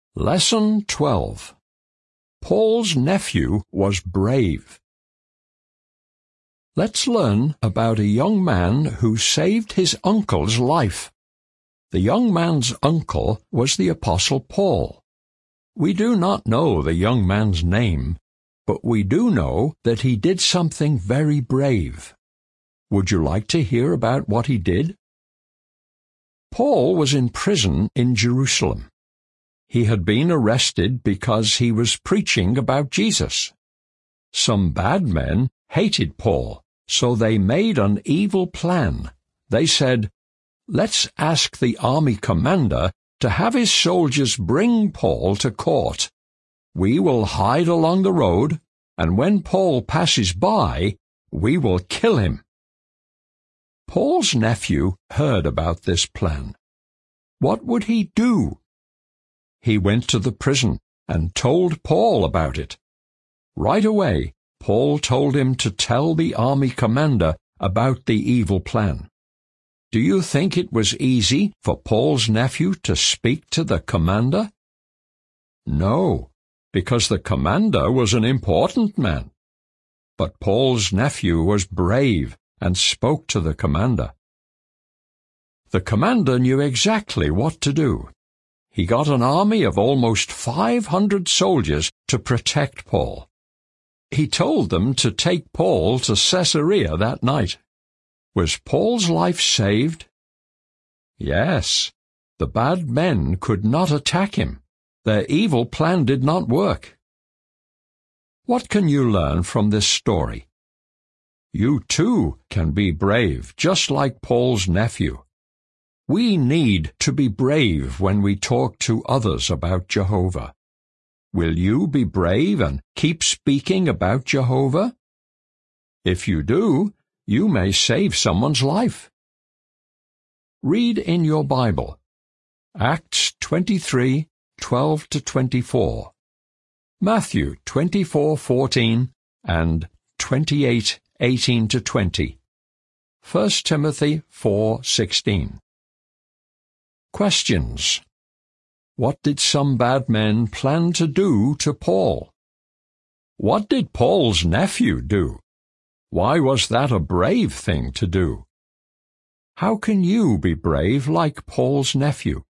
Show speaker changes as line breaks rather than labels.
Lesson 12. Paul's nephew was brave. Let's learn about a young man who saved his uncle's life. The young man's uncle was the Apostle Paul. We do not know the young man's name, but we do know that he did something very brave. Would you like to hear about what he did? Paul was in prison in Jerusalem. He had been arrested because he was preaching about Jesus. Some bad men hated Paul, so they made an evil plan. They said, "Let's ask the army commander to have his soldiers bring Paul to court. We will hide along the road, and when Paul passes by, we will kill him." Paul's nephew heard about this plan. What would he do? He went to the prison and told Paul about it. Right away, Paul told him to tell the army commander about the evil plan. Do you think it was easy for Paul's nephew to speak to the commander? No, because the commander was an important man. But Paul's nephew was brave and spoke to the commander. The commander knew exactly what to do. He got an army of almost 500 soldiers to protect Paul. He told them to take Paul to Caesarea that night. Was Paul's life saved? Yes. The bad men could not attack him. Their evil plan did not work. What can you learn from this story? You too can be brave, just like Paul's nephew. We need to be brave when we talk to others about Jehovah. Will you be brave and keep speaking about Jehovah? If you do, you may save someone's life. Read in your Bible, Acts 23:12-24, Matthew 24:14 and 28:18-20, 1 Timothy 4:16. Questions. What did some bad men plan to do to Paul? What did Paul's nephew do? Why was that a brave thing to do? How can you be brave like Paul's nephew?